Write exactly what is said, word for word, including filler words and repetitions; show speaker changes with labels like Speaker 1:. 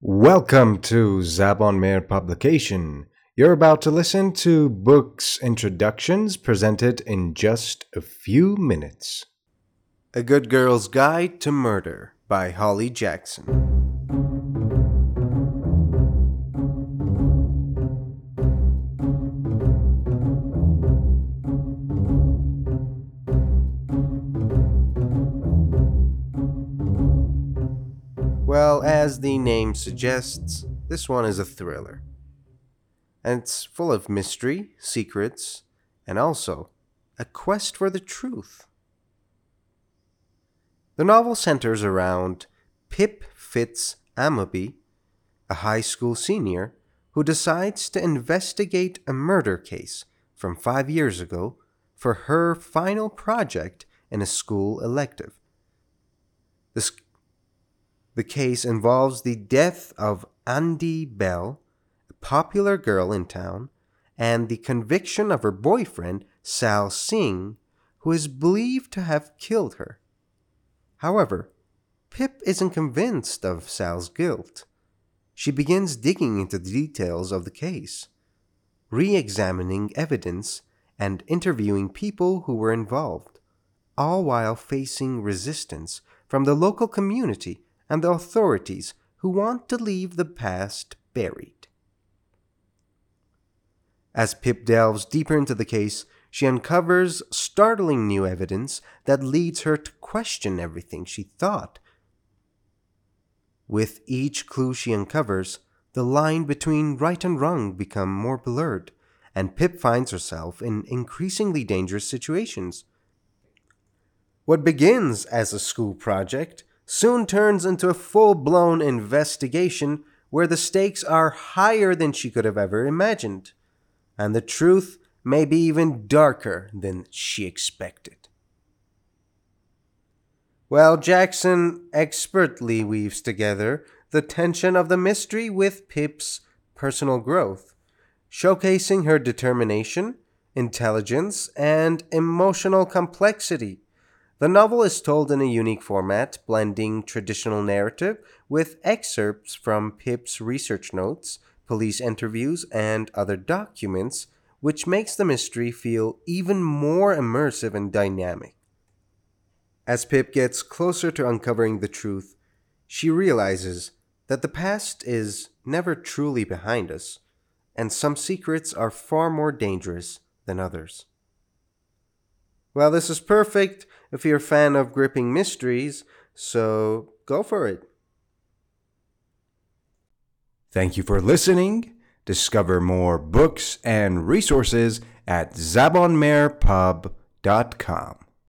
Speaker 1: Welcome to Zabon Meir Publication. You're about to listen to books introductions presented in just a few minutes. A Good Girl's Guide to Murder by Holly Jackson. Well, as the name suggests, this one is a thriller. And it's full of mystery, secrets, and also a quest for the truth. The novel centers around Pip Fitz Ammaby, a high school senior who decides to investigate a murder case from five years ago for her final project in a school elective. This The case involves the death of Andi Bell, a popular girl in town, and the conviction of her boyfriend, Sal Singh, who is believed to have killed her. However, Pip isn't convinced of Sal's guilt. She begins digging into the details of the case, re-examining evidence and interviewing people who were involved, all while facing resistance from the local community and the authorities who want to leave the past buried. As Pip delves deeper into the case, she uncovers startling new evidence that leads her to question everything she thought. With each clue she uncovers, the line between right and wrong becomes more blurred, and Pip finds herself in increasingly dangerous situations. What begins as a school project soon turns into a full-blown investigation where the stakes are higher than she could have ever imagined, and the truth may be even darker than she expected. Well, Jackson expertly weaves together the tension of the mystery with Pip's personal growth, showcasing her determination, intelligence, and emotional complexity. The novel is told in a unique format, blending traditional narrative with excerpts from Pip's research notes, police interviews, and other documents, which makes the mystery feel even more immersive and dynamic. As Pip gets closer to uncovering the truth, she realizes that the past is never truly behind us, and some secrets are far more dangerous than others. Well, this is perfect if you're a fan of gripping mysteries, so go for it. Thank you for listening. Discover more books and resources at zabon meir pub dot com.